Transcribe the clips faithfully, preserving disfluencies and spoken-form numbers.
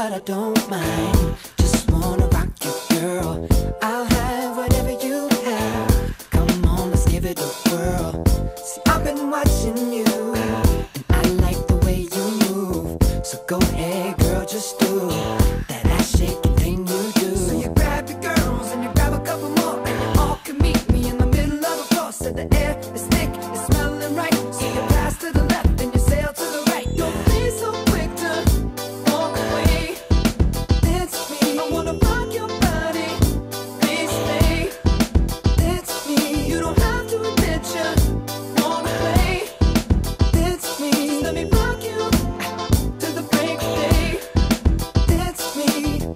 but I don't mind. Just wanna rock you, girl. I'll have whatever you have. Come on, let's give it a whirl. See, I've been watching you, and I like the way you move. So go ahead, girl, just do that ass shaking thing you do. So you grab your girls and you grab a couple more, and you all can meet me in the middle of the floor. So the air is thick, it's smelling right. So you pass to the left and you sail to the right. Don't be so quick to walk away. It's me, I wanna rock your body. Please stay. It's me, you don't have to admit you wanna play. It's me, just let me rock you to the break of day. It's me,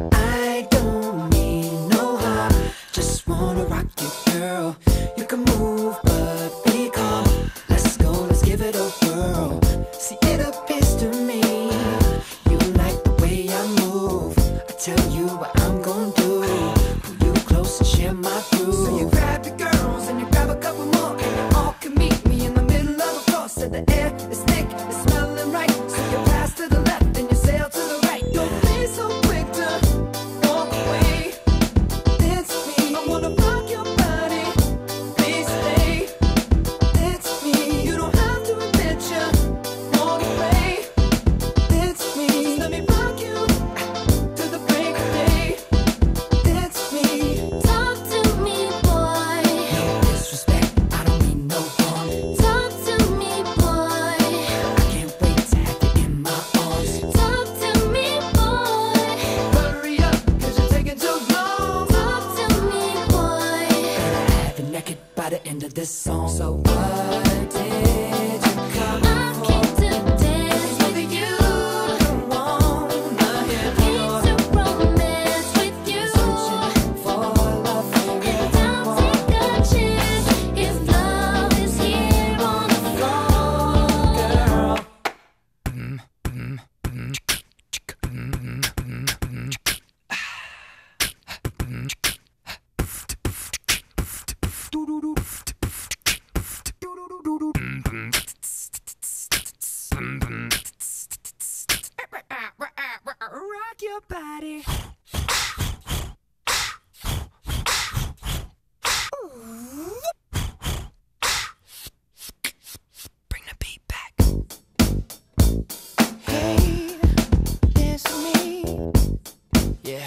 I don't mean no harm. Just wanna rock you, girl. You can move, but be calm. Let's go, let's give it a whirl. See, it appears to me you like the way I move. I tell you what I'm gonna do. Pull you close and share my groove. So you grab your girls and you grab a couple more, and you all can meet me in the middle of the floor. So the air is thick, it's smelling right. So you pass to the left and you sail to the right. Don't be so quick to walk away. It's me, I wanna rock your body. Please stay. It's me, you don't have to admit you wanna play. It's me, just let me rock you to the break of day. It's me. Talk to me, boy. No disrespect, I don't mean no harm. Talk to me, boy. I can't wait to have you in my arms. Talk to me, boy. Hurry up, cause you're taking too long. Talk to me, boy. Better have you naked by the end of this song. So what did you come I for? came to dance with you. Don't wanna hear Came more. to romance with you. Searching for love And forever. I'll take a chance if love is here on the floor. Girl. Rock your body. Bring the beat back. Hey, it's me. Yeah.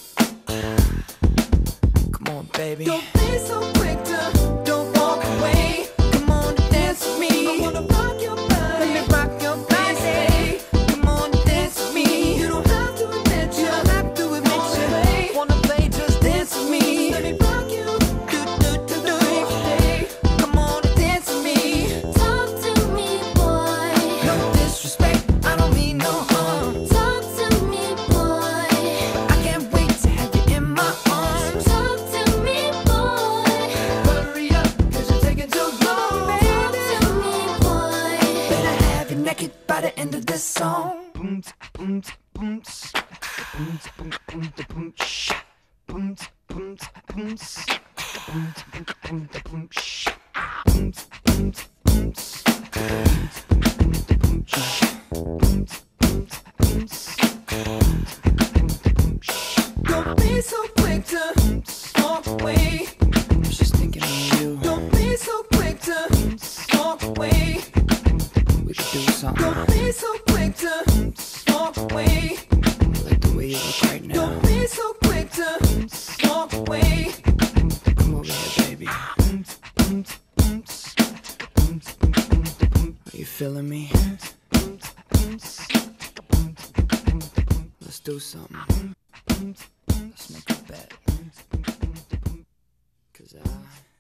Come on, baby. Don't be so quick to don't walk away. Come on, dance with me. I wanna rock your body. Let me rock your body. Come on, dance with me. You don't have to admit you. Don't have to admit you. Wanna play? Just dance with me. Let me rock you. Do do do do. Come on, dance with me. Talk to me, boy. No disrespect, I don't mean no harm. Talk to me, boy. I can't wait to have you in my arms. Talk to me, boy. Hurry up, cause you're taking too long, Talk baby. to me, boy. Better have you naked by the end of this song. Boom, boom, boom, boom, boom, boom, boom, boom, sh, boom, boom, boom, s, boom, boom, boom, boom, sh, boom, boom, boom, s, boom, boom, boom, sh, boom, boom, boom, s, boom, boom, boom, sh. Don't be so quick to walk away. I was just thinking of you. Don't be so quick to walk away. We could do something. Don't be so quick to walk away. I like the way you look right now. Don't be so quick to walk away. Come over here, baby. Are you feeling me? Let's do something. Let's make a bet. Cause I